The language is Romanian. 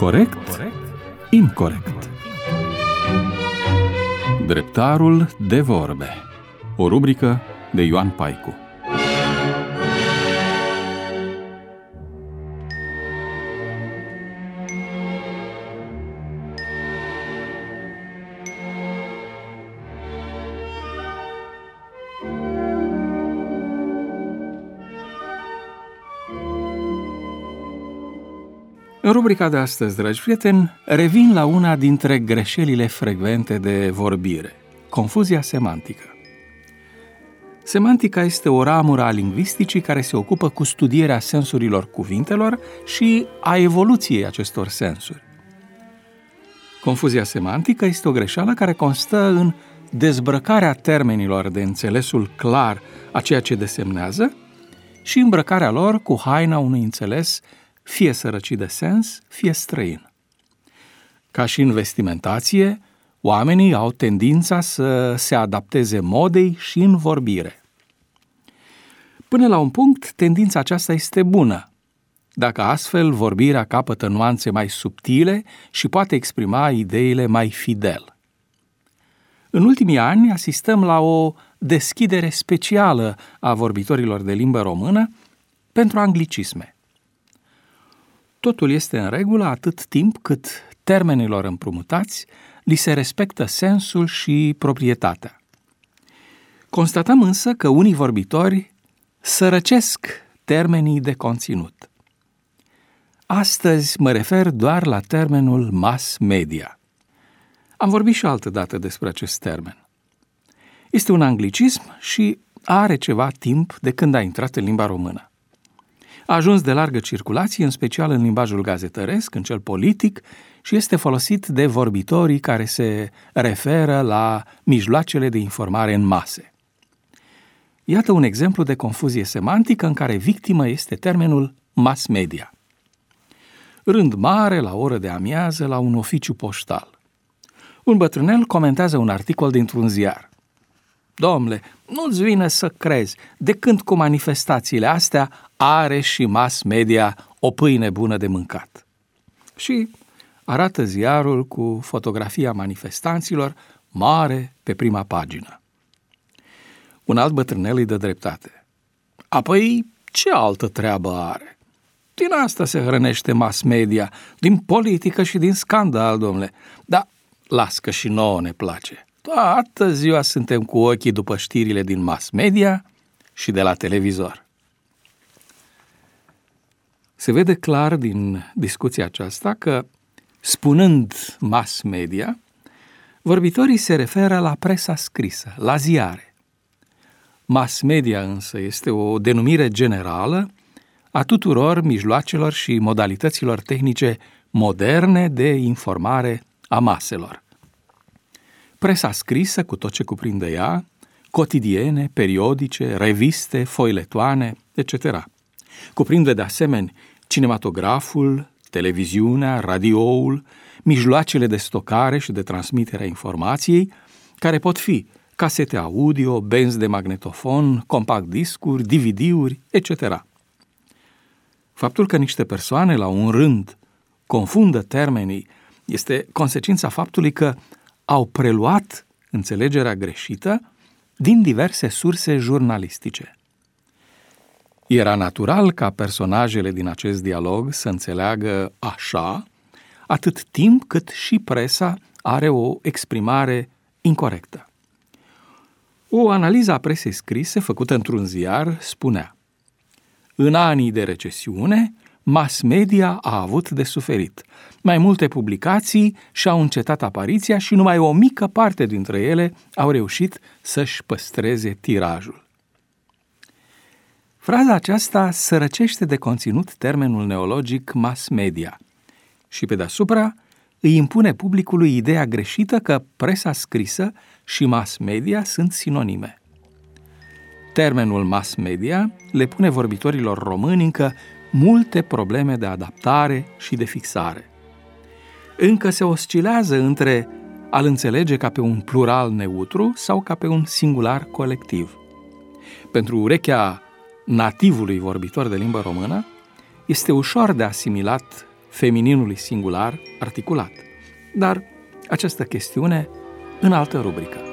Corect? Incorect. Dreptarul de vorbe. O rubrică de Ioan Paicu. În rubrica de astăzi, dragi prieteni, revin la una dintre greșelile frecvente de vorbire, confuzia semantică. Semantica este o ramură a lingvisticii care se ocupă cu studierea sensurilor cuvintelor și a evoluției acestor sensuri. Confuzia semantică este o greșeală care constă în dezbrăcarea termenilor de înțelesul clar a ceea ce desemnează și îmbrăcarea lor cu haina unui înțeles fie sărăcit de sens, fie străin. Ca și în vestimentație, oamenii au tendința să se adapteze modei și în vorbire. Până la un punct, tendința aceasta este bună, dacă astfel vorbirea capătă nuanțe mai subtile și poate exprima ideile mai fidel. În ultimii ani asistăm la o deschidere specială a vorbitorilor de limbă română pentru anglicisme. Totul este în regulă atât timp cât termenilor împrumutați li se respectă sensul și proprietatea. Constatăm însă că unii vorbitori sărăcesc termenii de conținut. Astăzi mă refer doar la termenul mass media. Am vorbit și altă dată despre acest termen. Este un anglicism și are ceva timp de când a intrat în limba română. A ajuns de largă circulație, în special în limbajul gazetăresc, în cel politic, și este folosit de vorbitorii care se referă la mijloacele de informare în mase. Iată un exemplu de confuzie semantică în care victimă este termenul mass media. Rând mare la oră de amiază la un oficiu poștal. Un bătrânel comentează un articol dintr-un ziar. Domnule, nu-ți vine să crezi, de când cu manifestațiile astea are și mass media o pâine bună de mâncat. Și arată ziarul cu fotografia manifestanților mare pe prima pagină. Un alt bătrânel îi dă dreptate. Apoi, ce altă treabă are? Din asta se hrănește mass media, din politică și din scandal, domnule. Dar las că și nouă ne place. Toată ziua suntem cu ochii după știrile din mass media și de la televizor. Se vede clar din discuția aceasta că, spunând mass media, vorbitorii se referă la presa scrisă, la ziare. Mass media însă este o denumire generală a tuturor mijloacelor și modalităților tehnice moderne de informare a maselor. Presa scrisă, cu tot ce cuprinde ea, cotidiene, periodice, reviste, foiletoane, etc. Cuprinde de asemenea cinematograful, televiziunea, radioul, mijloacele de stocare și de transmitere a informației, care pot fi casete audio, benzi de magnetofon, compact discuri, DVD-uri, etc. Faptul că niște persoane la un rând confundă termenii este consecința faptului că au preluat înțelegerea greșită din diverse surse jurnalistice. Era natural ca personajele din acest dialog să înțeleagă așa, atât timp cât și presa are o exprimare incorectă. O analiză a presei scrise, făcută într-un ziar, spunea: în anii de recesiune, mass media a avut de suferit. Mai multe publicații și-au încetat apariția și numai o mică parte dintre ele au reușit să-și păstreze tirajul. Fraza aceasta sărăcește de conținut termenul neologic mass media și pe deasupra îi impune publicului ideea greșită că presa scrisă și mass media sunt sinonime. Termenul mass media le pune vorbitorilor români încă multe probleme de adaptare și de fixare. Încă se oscilează între a-l înțelege ca pe un plural neutru sau ca pe un singular colectiv. Pentru urechea nativului vorbitor de limbă română, este ușor de asimilat femininului singular articulat. Dar această chestiune în altă rubrică.